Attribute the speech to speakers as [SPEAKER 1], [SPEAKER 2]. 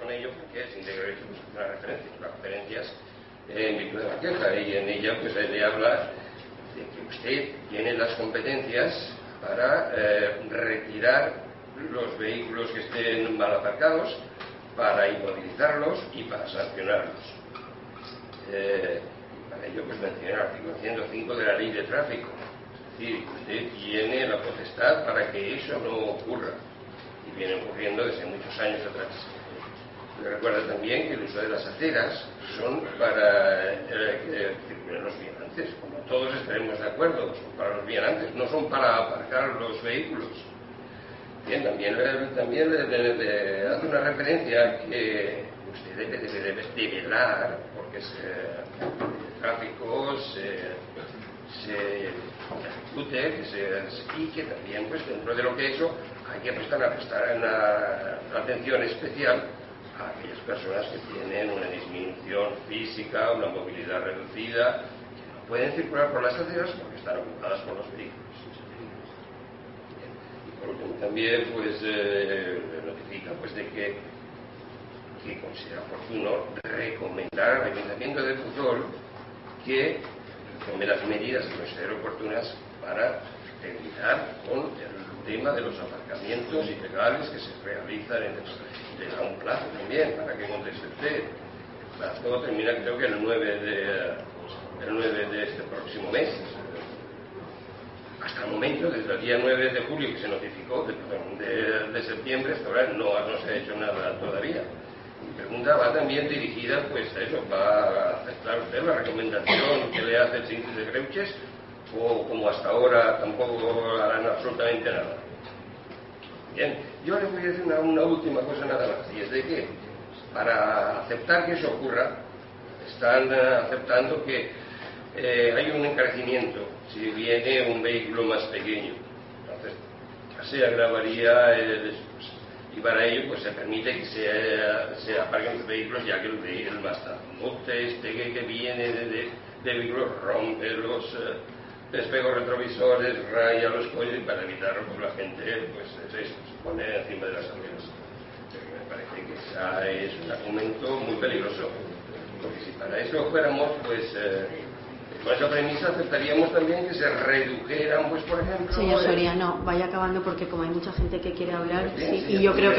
[SPEAKER 1] con ello porque sin deber una referencia, las referencias en virtud de la queja, y en ella pues le habla de que usted tiene las competencias para retirar los vehículos que estén mal aparcados, para inmovilizarlos y para sancionarlos. Para ello pues menciona el artículo 105 de la Ley de Tráfico. Es decir, usted tiene la potestad para que eso no ocurra, y viene ocurriendo desde muchos años atrás. Me recuerda también que el uso de las aceras son para que circulen los viandantes, como todos estaremos de acuerdo, son para los viandantes, no son para aparcar los vehículos. Bien, también le hace una referencia a que usted debe de velar porque el tráfico se ejecute, y que también pues dentro de lo que eso hay que prestar una atención especial a aquellas personas que tienen una disminución física, una movilidad reducida, que no pueden circular por las aceras porque están ocupadas por los vehículos. Y por último también pues notifica pues de que considera oportuno recomendar al Ayuntamiento de Puzol que tome las medidas que considere oportunas para terminar con el tema de los aparcamientos ilegales que se realizan en le da un plazo también para que conteste usted. El plazo termina creo que el 9 de este próximo mes. Hasta el momento, desde el día 9 de julio que se notificó, de septiembre, hasta ahora no se ha hecho nada todavía. Mi pregunta va también dirigida pues a eso. ¿Va a aceptar usted la recomendación que le hace el síndico de Greuges, o como hasta ahora tampoco harán absolutamente nada? Bien, yo les voy a decir una última cosa nada más, y es de que para aceptar que eso ocurra están aceptando que hay un encarecimiento si viene un vehículo más pequeño. Entonces se agravaría y para ello pues se permite que se aparquen los vehículos, ya que el mastazote este que viene de vehículos rompe los espejos retrovisores, raya los coches, y para evitarlo pues la gente pues se pone encima de las aceras. Me parece que ese es un argumento muy peligroso, porque si para eso fuéramos pues con esa premisa aceptaríamos también que se redujeran pues por ejemplo.
[SPEAKER 2] Señor Soria, no, vaya acabando porque como hay mucha gente que quiere hablar, sí, y yo creo que